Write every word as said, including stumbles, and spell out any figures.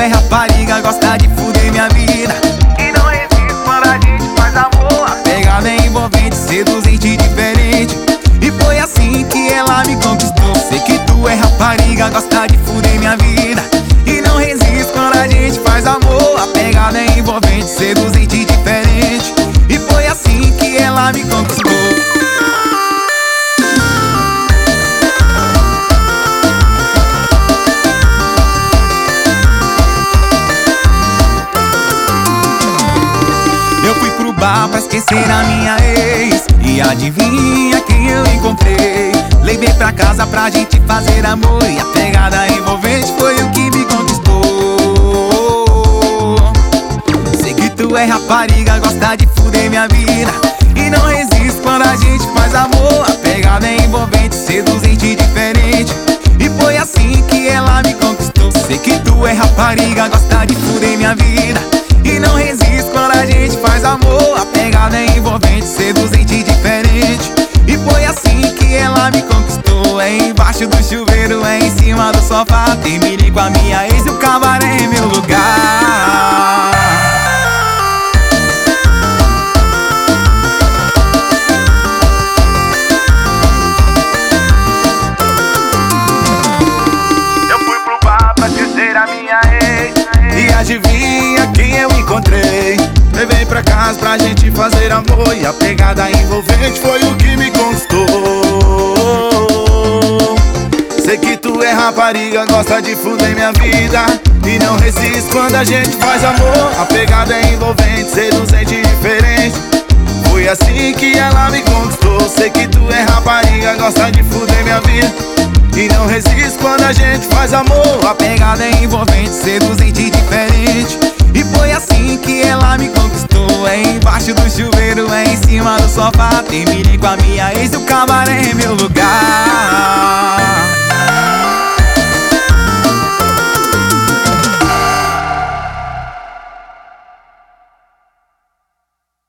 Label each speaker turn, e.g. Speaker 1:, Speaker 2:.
Speaker 1: é rapariga, gosta de fuder minha vida
Speaker 2: E não resiste quando a gente faz amor.
Speaker 1: A pegada é envolvente, seduzente e diferente. E foi assim que ela me conquistou. Sei que tu é rapariga, gosta de fuder minha vida E não resiste quando a gente faz amor. A pegada é envolvente, seduzente e diferente. E foi assim que ela me conquistou. Eu fui pro bar pra esquecer a minha ex E adivinha quem eu encontrei? Levei pra casa pra gente fazer amor E a pegada envolvente foi o que me conquistou. Sei que tu é rapariga, gosta de fuder minha vida E não resiste quando a gente faz amor. A pegada é envolvente, seduzente e diferente. E foi assim que ela me conquistou. Sei que tu é rapariga, gosta de fuder minha vida E não resiste quando a gente faz amor. A pegada é envolvente, seduzente e diferente. E foi assim que ela me conquistou. É embaixo do chuveiro, é em cima do sofá. Terminei com a minha ex e o cabaré é meu lugar.
Speaker 2: Eu fui pro bar pra esquecer a minha ex
Speaker 1: E adivinha quem eu encontrei? Levei pra casa pra gente fazer amor E a pegada envolvente foi o que me conquistou. Sei que tu é rapariga, gosta de fuder minha vida E não resiste quando a gente faz amor. A pegada é envolvente, seduzente e diferente. Foi assim que ela me conquistou. Sei que tu é rapariga, gosta de fuder minha vida E não resiste quando a gente faz amor. A pegada é envolvente, seduzente e diferente. E foi assim que ela me conquistou. É embaixo do chuveiro, é em cima do sofá. Terminei com a minha ex e o cabaré é meu lugar.